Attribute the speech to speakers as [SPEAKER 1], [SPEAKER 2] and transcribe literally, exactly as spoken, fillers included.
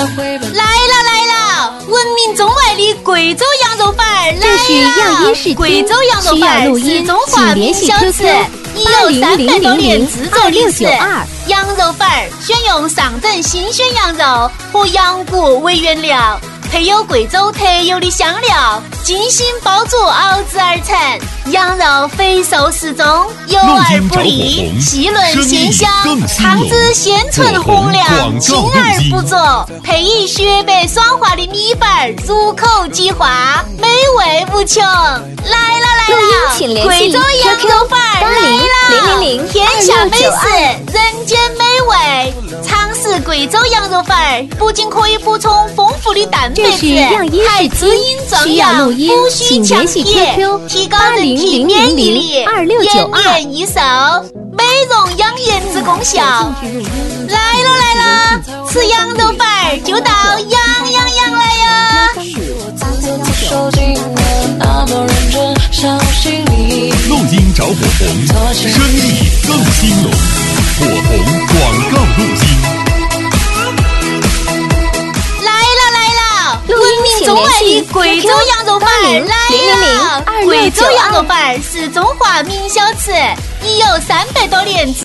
[SPEAKER 1] 来了来了，闻名中外的贵州羊肉饭来了！
[SPEAKER 2] 这是样音视听，
[SPEAKER 1] 贵州羊肉饭是中华名小吃，已有三百多年制作历史。羊肉饭选用上等新鲜羊肉和羊骨为原料，配有贵州特有的香料，精心煲煮熬制而成。羊肉肥瘦适中，油而不腻，细嫩鲜香，汤汁鲜醇红亮，清而不浊，配以雪白爽滑的米粉，入口即化，美味无穷。来了来了，贵州羊肉饭来了，天下美食，人间美味。尝试贵州羊肉饭，不仅可以补充丰富的蛋白质，还滋阴壮阳，补虚强体，提高人体免疫力，延年益寿，美容养颜之功效。来了来了，吃羊肉饭就到羊羊羊来呀！
[SPEAKER 3] 录音找火红，生意更兴隆。火红广告录音。
[SPEAKER 1] 来了来了，闻名中外的贵州羊肉饭来了！贵州羊肉饭是中华名小吃，已有三百多年。